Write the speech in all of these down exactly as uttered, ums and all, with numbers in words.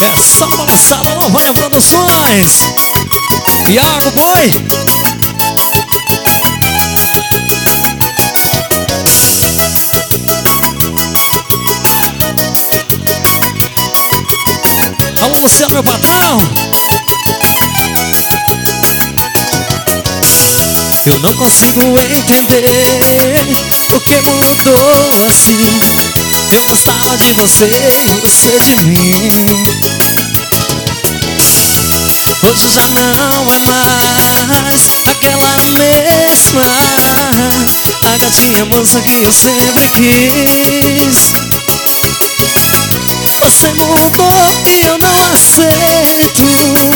Essa balançada Lavônia Produções. Iago Boy. Alô, Luciano, meu patrão. Eu não consigo entender o que mudou assim. Eu gostava de você e você de mim. Hoje já não é mais aquela mesma a gatinha moça que eu sempre quis. Você mudou e eu não aceito.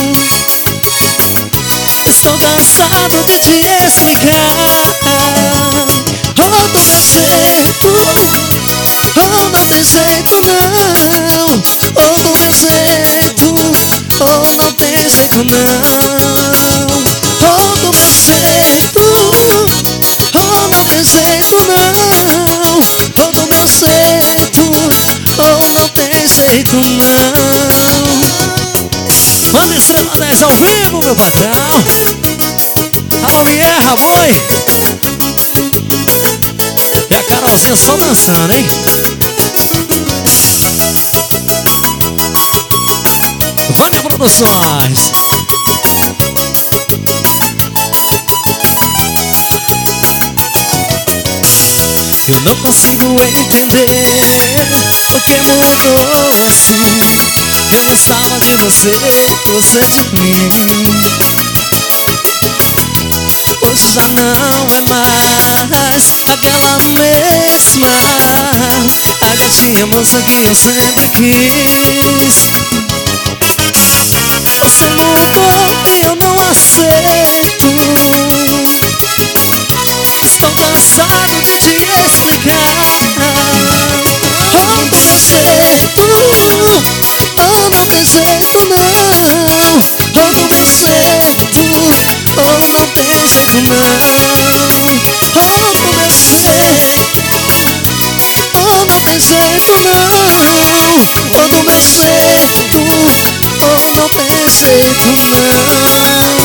Estou cansado de te explicar. Oh, do meu jeito, oh, não tem jeito não. Oh, do meu jeito, oh, não tem jeito não. Oh, do meu jeito, oh, não tem jeito não. Oh, do meu jeito, oh, não tem jeito não. Manda Estrela dez ao vivo, meu patrão. Alô, Vierra, boi. E a Carolzinha só dançando, hein? Vânia Produções. Eu não consigo entender o que mudou assim. Eu gostava de você, você de mim. Hoje já não é mais aquela mesma a gatinha moça que eu sempre quis. Você mudou e eu não aceito. Estou cansado de te explicar. Oh, do meu jeito, oh, não tem jeito não. Oh, do meu jeito, oh, não tem jeito não. Oh, do meu jeito, oh, não tem jeito não. Oh, do meu jeito, oh, não tem jeito não.